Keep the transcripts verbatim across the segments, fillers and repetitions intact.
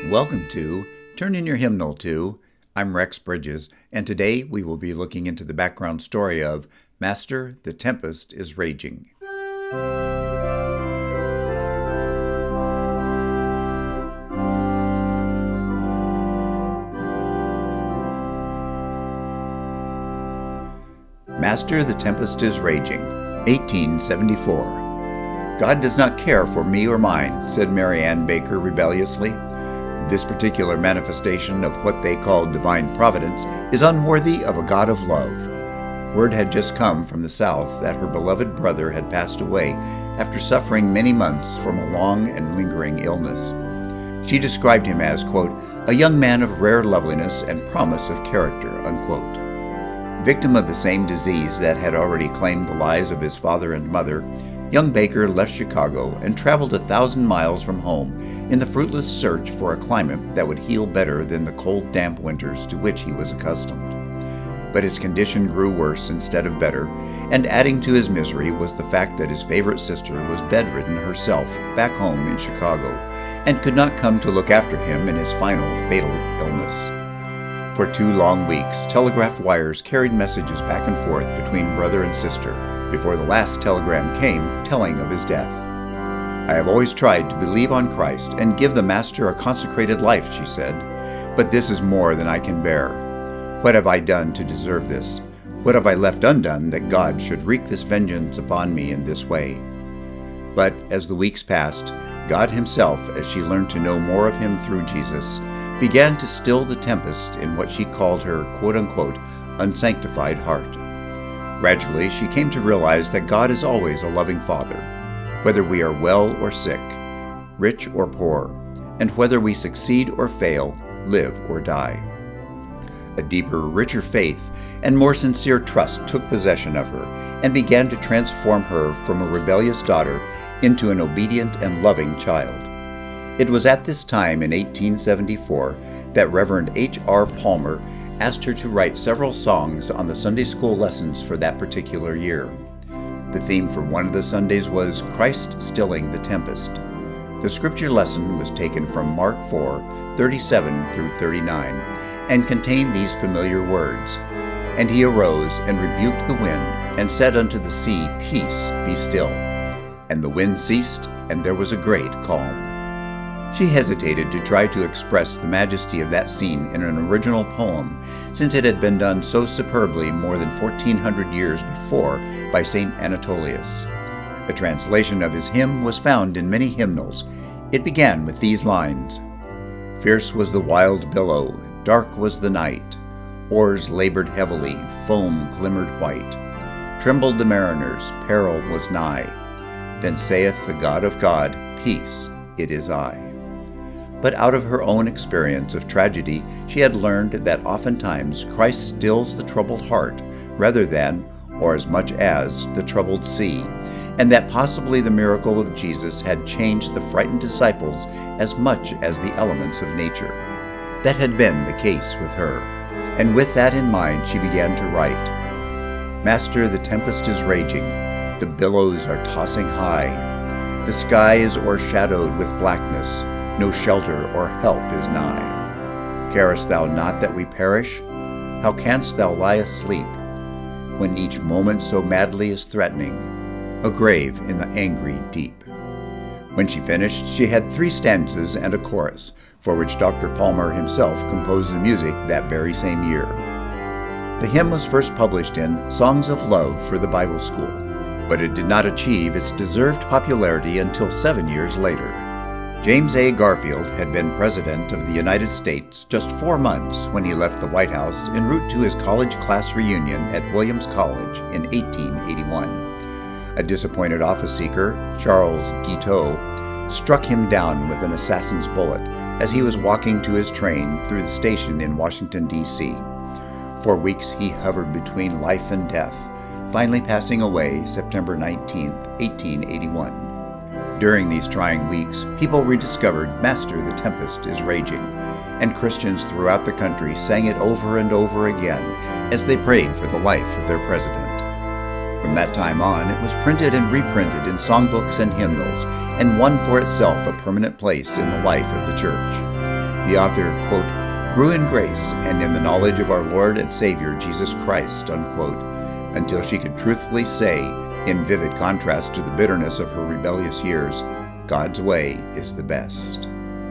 Welcome to Turn in Your Hymnal to. I'm Rex Bridges, and today we will be looking into the background story of Master, the Tempest is Raging. Master, the Tempest is Raging, eighteen seventy-four. God does not care for me or mine, said Mary Ann Baker rebelliously. This particular manifestation of what they called divine providence is unworthy of a God of love. Word had just come from the South that her beloved brother had passed away after suffering many months from a long and lingering illness. She described him as, quote, a young man of rare loveliness and promise of character, unquote. Victim of the same disease that had already claimed the lives of his father and mother, young Baker left Chicago and traveled a thousand miles from home in the fruitless search for a climate that would heal better than the cold, damp winters to which he was accustomed. But his condition grew worse instead of better, and adding to his misery was the fact that his favorite sister was bedridden herself back home in Chicago and could not come to look after him in his final fatal illness. For two long weeks, telegraph wires carried messages back and forth between brother and sister before the last telegram came telling of his death. I have always tried to believe on Christ and give the Master a consecrated life, she said, but this is more than I can bear. What have I done to deserve this? What have I left undone that God should wreak this vengeance upon me in this way? But as the weeks passed, God himself, as she learned to know more of him through Jesus, began to still the tempest in what she called her quote-unquote unsanctified heart. Gradually, she came to realize that God is always a loving Father, whether we are well or sick, rich or poor, and whether we succeed or fail, live or die. A deeper, richer faith and more sincere trust took possession of her and began to transform her from a rebellious daughter into an obedient and loving child. It was at this time in eighteen seventy-four that Reverend H R Palmer asked her to write several songs on the Sunday school lessons for that particular year. The theme for one of the Sundays was Christ Stilling the Tempest. The scripture lesson was taken from Mark four, thirty-seven through thirty-nine, and contained these familiar words. And he arose and rebuked the wind, and said unto the sea, Peace, be still. And the wind ceased, and there was a great calm. She hesitated to try to express the majesty of that scene in an original poem, since it had been done so superbly more than fourteen hundred years before by Saint Anatolius. A translation of his hymn was found in many hymnals. It began with these lines: Fierce was the wild billow, dark was the night, oars labored heavily, foam glimmered white. Trembled the mariners, peril was nigh. Then saith the God of God, Peace, it is I. But out of her own experience of tragedy, she had learned that oftentimes Christ stills the troubled heart rather than, or as much as, the troubled sea, and that possibly the miracle of Jesus had changed the frightened disciples as much as the elements of nature. That had been the case with her, and with that in mind she began to write. Master, the tempest is raging, the billows are tossing high, the sky is o'ershadowed with blackness, no shelter or help is nigh. Carest thou not that we perish? How canst thou lie asleep, when each moment so madly is threatening, a grave in the angry deep? When she finished, she had three stanzas and a chorus, for which Doctor Palmer himself composed the music that very same year. The hymn was first published in Songs of Love for the Bible School, but it did not achieve its deserved popularity until seven years later. James A. Garfield had been President of the United States just four months when he left the White House en route to his college class reunion at Williams College in eighteen eighty-one. A disappointed office seeker, Charles Guiteau, struck him down with an assassin's bullet as he was walking to his train through the station in Washington, D C For weeks he hovered between life and death, finally passing away September nineteenth, eighteen eighty-one. During these trying weeks, people rediscovered Master, the Tempest is Raging, and Christians throughout the country sang it over and over again as they prayed for the life of their president. From that time on, it was printed and reprinted in songbooks and hymnals, and won for itself a permanent place in the life of the church. The author, quote, grew in grace and in the knowledge of our Lord and Savior Jesus Christ, unquote, until she could truthfully say, in vivid contrast to the bitterness of her rebellious years, God's way is the best.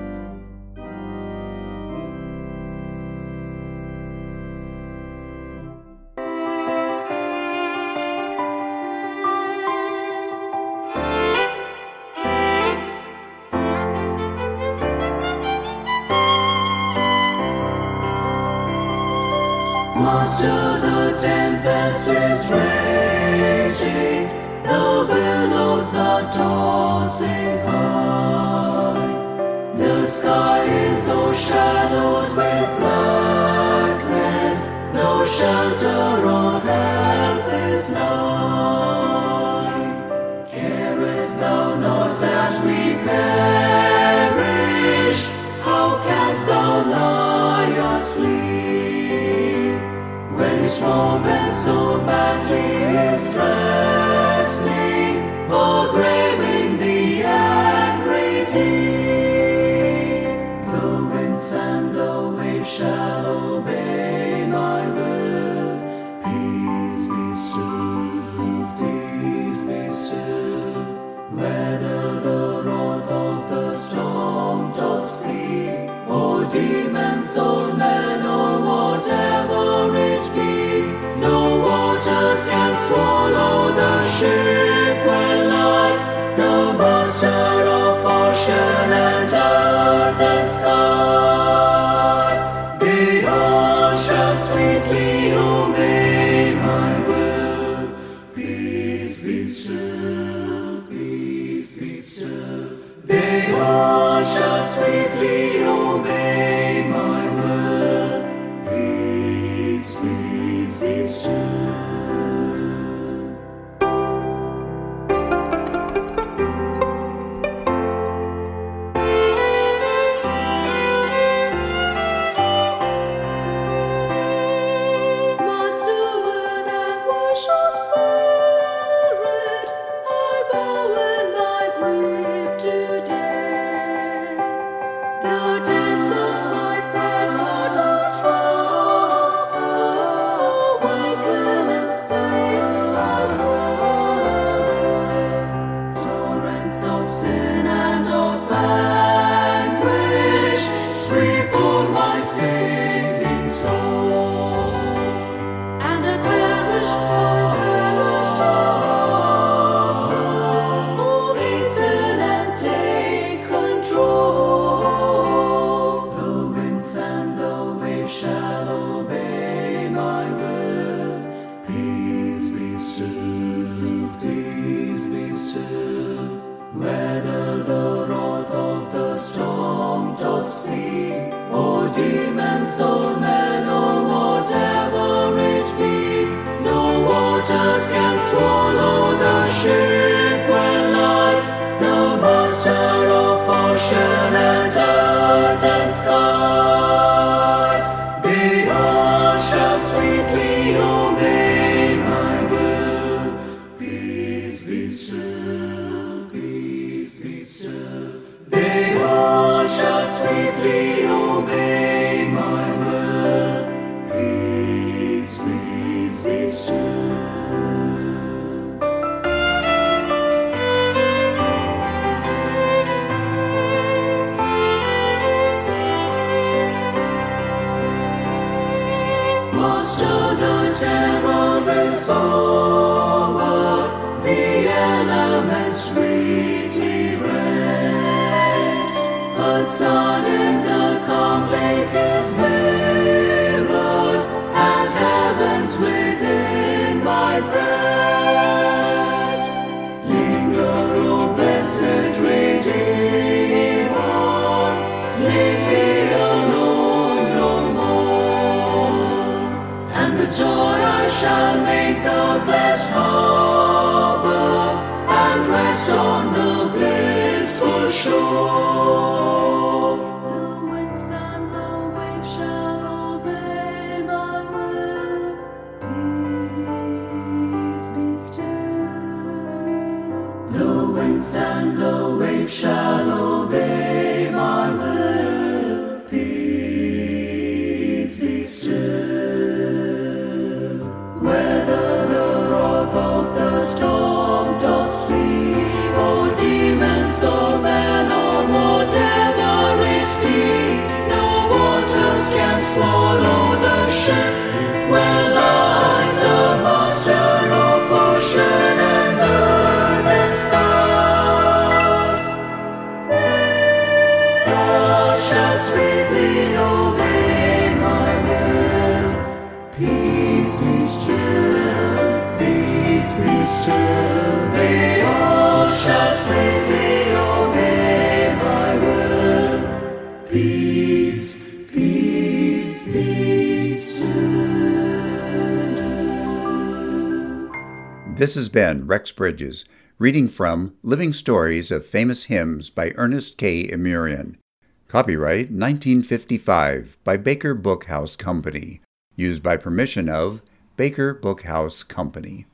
Master, the tempest is raging, the billows are tossing high. The sky is overshadowed with blackness, no shelter or help is nigh. Carest thou not that we perish? How canst thou lie asleep? When each moment so madly is threatening, or graving the angry deep, the winds and the waves shall obey my will. Peace be still, peace, peace be still. Whether the wrath of the storm doth see, or demons or men or whatever it be, no waters can swallow the ship when lies the Master of ocean and earth and skies. They all shall sweetly obey my will. Peace be still, peace be still. They all shall sweetly obey my will. Peace, peace be still. Whether the wrath of the storm doth see, or demons or men or whatever it be, no waters can swallow the ship when lies the Master of ocean and earth and skies. They all shall sweetly obey my will. Peace be still, peace be still. They all shall sweetly obey my will. Peace, peace be still. Master, the terror is over, the elements sweetly rest. But sun in the calm lake is mirrored, and heavens within my breast. Linger, O blessed Redeemer, leave me alone no more, and with joy I shall make the blessed harbor, and rest on the blissful shore. The winds and the waves shall obey my will. Peace be still. The winds and the waves shall obey my will. Peace be still, they all shall safely obey my will. Peace, peace, be still. This has been Rex Bridges, reading from Living Stories of Famous Hymns by Ernest K. Emurian. Copyright nineteen fifty-five by Baker Book House Company. Used by permission of Baker Book House Company.